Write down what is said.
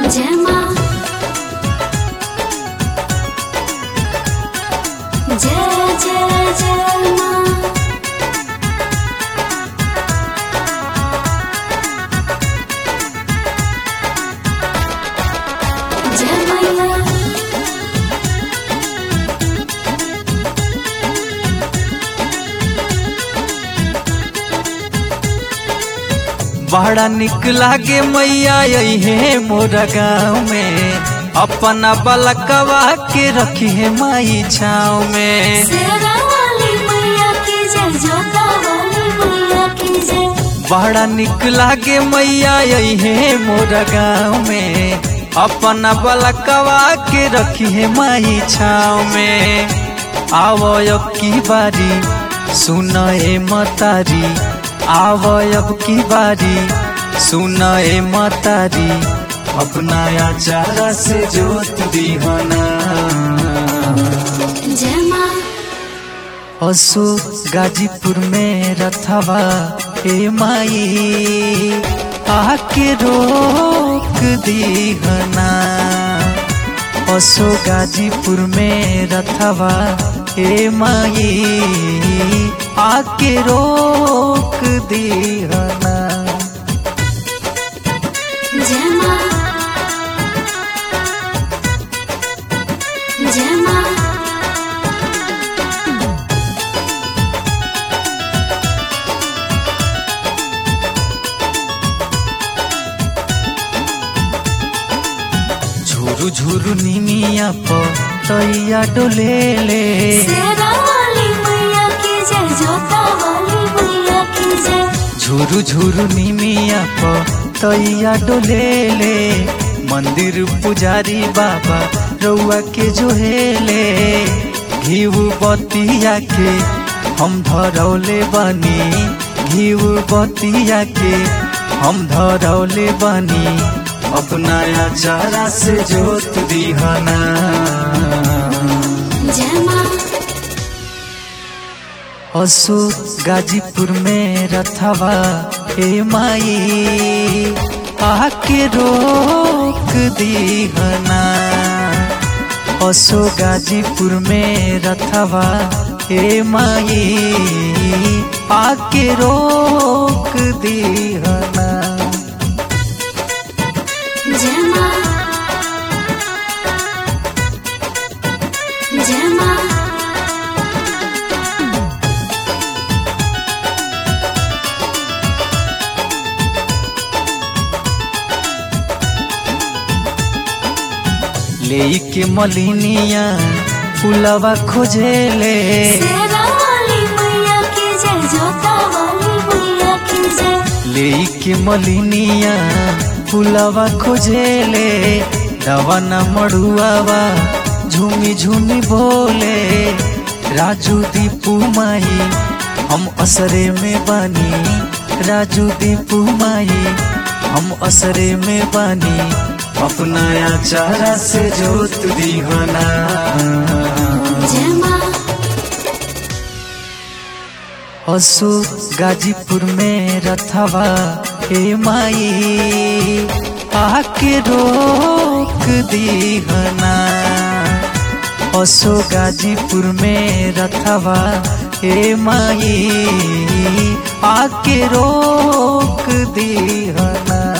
जय माँ जय जय जय माँ जय मैया बड़ा निक लागे मैया है मोरा गाँव में, अपना बलकवा के रखी है माई छाँव में। शेरा वाली मैया की जय, जोता वाली मैया की जय। बड़ा निक लागे मैया है मोरा गाँव में, अपना बलकवा के रखी है माई छाँव में। आवो अब की बारी सुन ए मतारी, आवो अब की बारी सुन ए मतारी, अपना आचारा से जोत दीवाना। जय माँ असो गाजीपुर में रथवा ए माई, आके रोक दीहना। असो गाजीपुर में रथवा ए माई, आके रोक दीहना। जय माँ जय माँ झुरु झुरु निमिया तैया डोले ले। शेरा वाली मैया की जय, जोता वाली मैया की जय। झुरु झुरु निमिया तैया डोले ले, मंदिर पुजारी बाबा रउआ के जोहेले। घीव बतिया के हम धरौले बनी, घीव बतिया के हम धरौले बनी, अपना आचारा से जोत दीहना। जय माँ असो गाजीपुर में रथवा ए माई, आके रोक दीहना। असो गाजीपुर में रथवा ए माई, आके रोक दीहना। जय माँ जय माँ ले के मलिनिया फुलवा खोजेले। शेरा वाली मैया की जय, जोता वाली मैया की जय। ले के मलिनिया फुलवा खोजेले, दवाना मड़ुआवा झूमी झूमी बोले। राजू दीपू माई हम असरे में बानी, राजू दीपू माई हम असरे में बानी, अपना आचारा से जोत दीहना। जय माँ असो गाजीपुर में रथवा ए माई, आके रोक दीहना। असो गाजीपुर में रथवा ए माई, आके रोक दीहना।